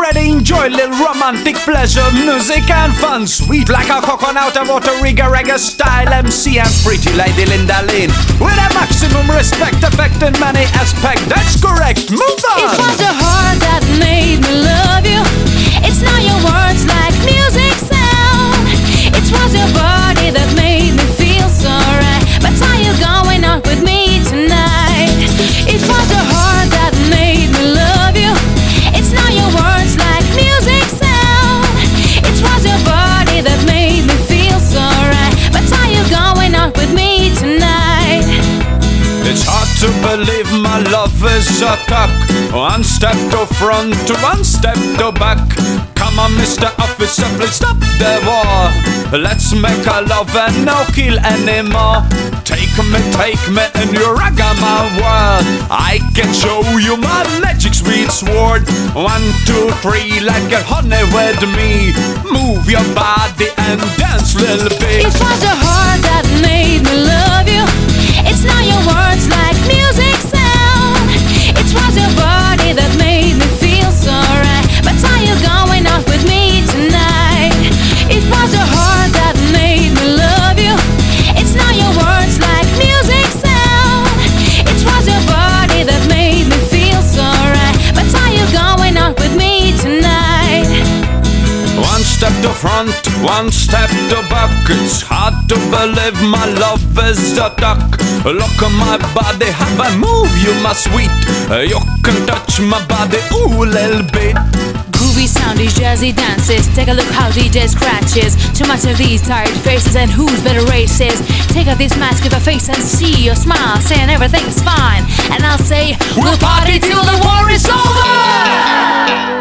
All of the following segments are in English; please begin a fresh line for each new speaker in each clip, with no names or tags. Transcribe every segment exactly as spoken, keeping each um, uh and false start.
ready, enjoy little romantic pleasure, music and fun. Sweet like a coconut, I wrote a rigga reggae style M C and pretty lady Linda Lynn. With a maximum respect, affecting many aspects. That's correct, move on.
It was the heart that made me love you. It's not your words like music sound. It was your body that made me feel so right. But are you going out with me tonight? It was the heart that made me love you. It's not your words like music sound. It was your body that made me feel so right. But are you going out with me tonight?
It's hard to believe my love is a cock. One step to front, one step to back. Come on, Mister Officer, please stop the war. Let's make a love and no kill anymore. Take me, take me in your ragama world. I can show you my magic sweet sword. One, two, three, like a honey with me. Move your body and dance, little bit.
It was the heart that made me love you. It's not your words like music sound. It was your body that made me feel so right. But are you going out with me tonight? It was the heart that made me love you. It's not your words like music sound. It was your body that made me feel so right. But are you going out with me tonight?
One step to front, one step to back. It's hard to believe my love is a duck. Look at my body, have I move you, my sweet. You can touch my body, ooh, little bit.
Groovy sound, these jazzy dances. Take a look how D J scratches. Too much of these tired faces and who's better races. Take off this mask of a face and see your smile, saying everything's fine. And I'll say, we'll party till the war is over.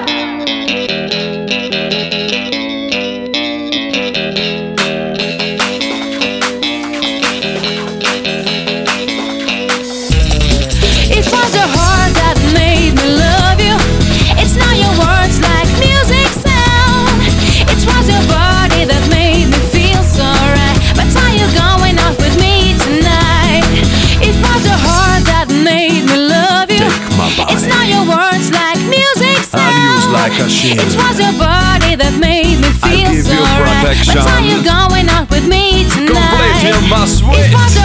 It was the heart that made me love you. It's not your words like music sound. It was your body that made me feel so right. But are you going out with me tonight? It was the heart that made me love you.
Take my body.
It's not your words like music sound.
I'll use like a shield.
It was your body that made me feel
I'll give
so
you
right.
protection.
But are you going out with me tonight?
Complete you, my sweet.
It was the